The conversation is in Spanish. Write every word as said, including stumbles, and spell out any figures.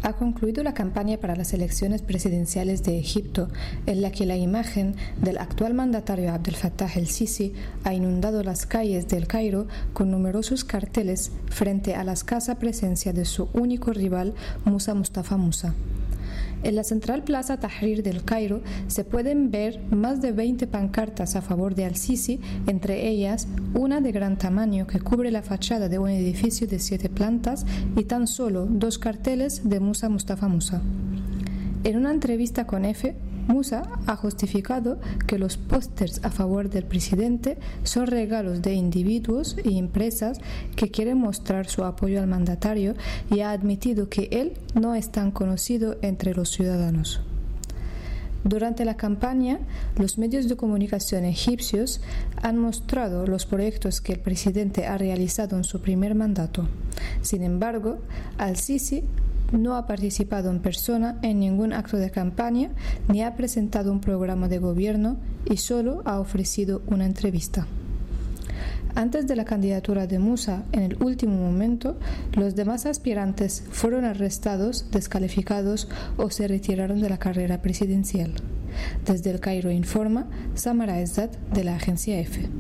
Ha concluido la campaña para las elecciones presidenciales de Egipto, en la que la imagen del actual mandatario Abdel Fattah el-Sisi ha inundado las calles del Cairo con numerosos carteles frente a la escasa presencia de su único rival, Musa Mustafa Musa. En la central Plaza Tahrir del Cairo se pueden ver más de veinte pancartas a favor de al-Sisi, entre ellas una de gran tamaño que cubre la fachada de un edificio de siete plantas y tan solo dos carteles de Musa Mustafa Musa. En una entrevista con F, Musa ha justificado que los pósters a favor del presidente son regalos de individuos y empresas que quieren mostrar su apoyo al mandatario y ha admitido que él no es tan conocido entre los ciudadanos. Durante la campaña, los medios de comunicación egipcios han mostrado los proyectos que el presidente ha realizado en su primer mandato. Sin embargo, al-Sisi no ha participado en persona en ningún acto de campaña ni ha presentado un programa de gobierno y solo ha ofrecido una entrevista. Antes de la candidatura de Musa, en el último momento, los demás aspirantes fueron arrestados, descalificados o se retiraron de la carrera presidencial. Desde el Cairo informa Samara Ezzat de la agencia F.